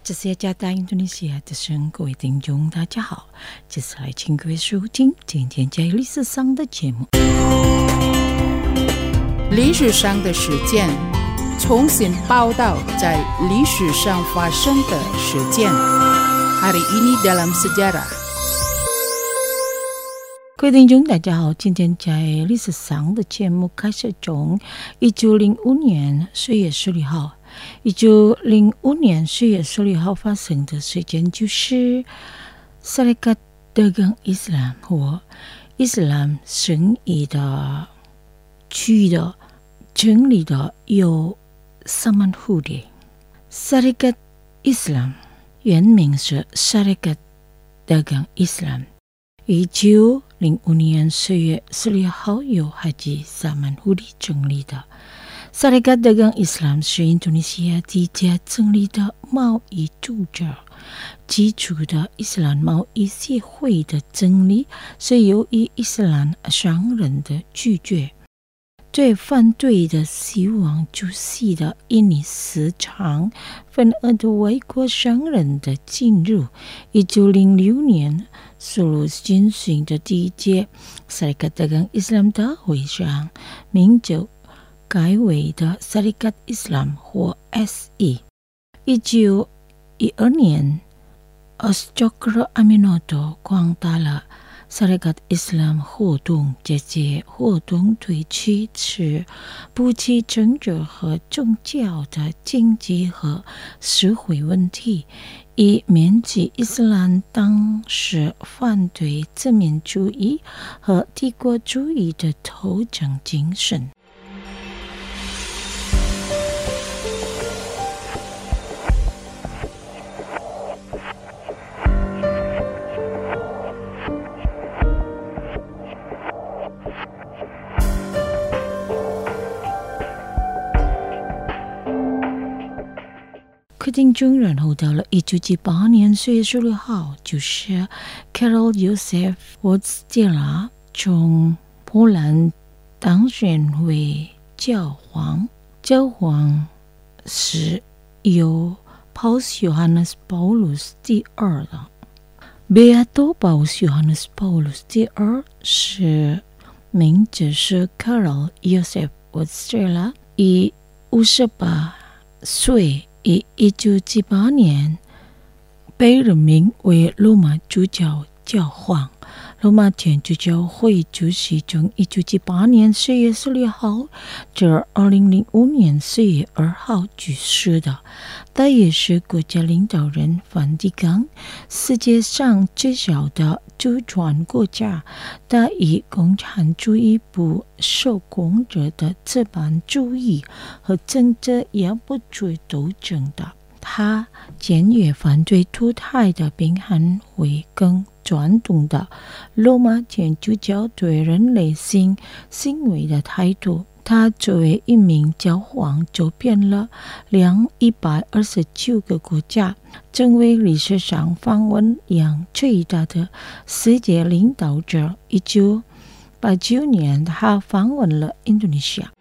这是加大印度尼西亚的声，各位听众大家好，接下来请各位收听今天在历史上的节目。 历史上的事件，重新报道在历史上发生的事件。Hari ini dalam sejarah。 各位听众大家好，今天在历史上的节目开始从1905年4月16号。1905年4月16号发生的事件就是Syarikat Dagang Islam 或伊斯兰生意的区域的成立的有Saman Hudi。Syarikat Islam 原名是Syarikat Dagang Islam。1905年4月16号由Haji Saman Hudi 成立的。Syarikat Dagang Islam 是印度尼西亚第一家成立的贸易组织，基础的伊斯兰贸易协会的成立是由于伊斯兰商人的拒绝，对反对的希望出席的印尼市场份额的外国商人的进入。1906年苏鲁进行的第一届Syarikat Dagang Islam 大会上，名就改为的Syarikat Islam 或 SE。1912年Asjokro Aminoto 扩大了Syarikat Islam 活动，这些活动对支持不起政治和宗教的经济和社会问题，以免其伊斯兰当时反对殖民主义和帝国主义的斗争精神。听众，然后到了1978年4月16号，就是 Karol Józef Wojtyła 从波兰当选为教皇。教皇是由 Paus Johannes Paulus 第二的。Beato Paus Johannes Paulus 第二是名字是 Karol Józef Wojtyła， 以58岁。以1978年被任命为罗马主教教皇。罗马天主教会就是从1978年4月16号至2005年4月2号举行的。他也是国家领导人梵蒂冈，世界上最小的主权国家。他以共产主义不受控制的资本主义和政治也不追斗争的。他坚决反对堕胎的，并捍卫更传统的罗马天主教对人类性行为的态度。他作为一名教皇走遍了129个国家，成为历史上访问量最大的世界领导者。1989年他访问了印度尼西亚。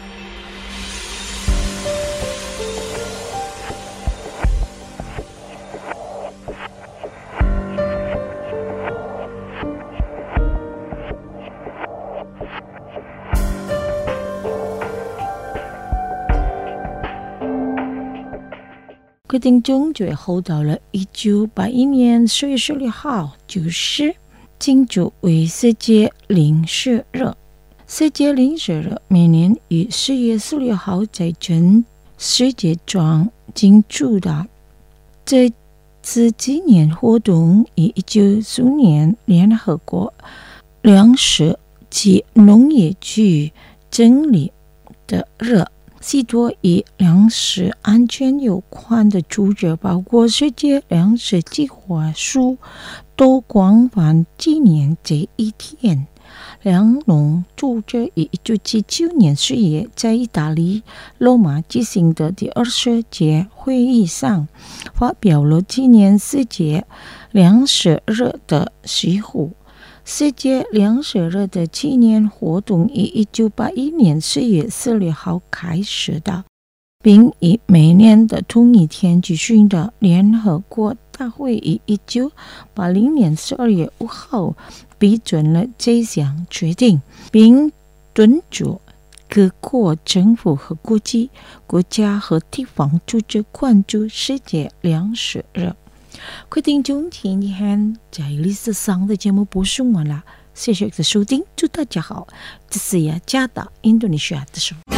各位听众，最后到了1981年4月16号，就是庆祝为世界零食日。世界零食日每年于4月16号在全世界中庆祝的。这次纪念活动于1995年联合国粮食及农业局成立的日。许多与粮食安全有关的组织，包括世界粮食计划署，都广泛纪念这一天。粮农组织于1979年4月在意大利罗马举行的第20届会议上，发表了纪念世界粮食日的誓词。世界粮食日的纪念活动于1981年4月16号开始的。 并以每年的同一天举行的联合国大会于1980年12月5号批准了这项决定，并敦促各国政府和国际国家和地方组织关注世界粮食日。各位听众，今天在历史上的节目播送完了，谢谢你的收听，祝大家好，这是雅加达印度尼西亚的时候。